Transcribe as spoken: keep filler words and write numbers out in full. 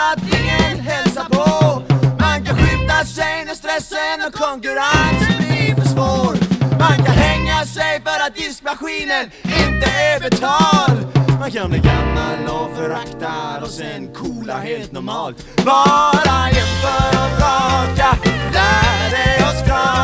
att ingen hälsar på. Man kan skjuta sig när stressen och konkurrensen blir för svår. Man kan hänga sig för att diskmaskinen inte är betald. Man kan bli gammal och förakta och sen coola helt normalt. Bara jämför och vraka, lär dig att skra.